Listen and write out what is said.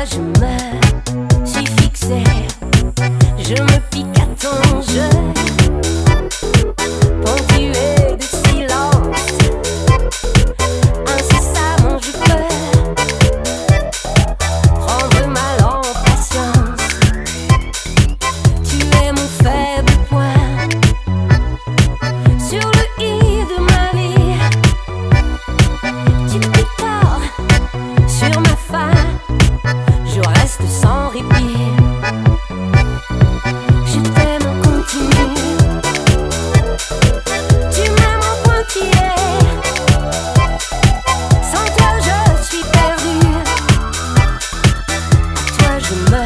je me suis fixée, je me pique à ton jeu, ponctué de silence, incessamment je peux prendre mal en patience. Tu es mon faible point sur le i de ma vie, petite guitare sur ma faim, je reste sans répit. Je t'aime en continu, tu m'aimes en pointillé, sans toi je suis perdue, à toi je meurs.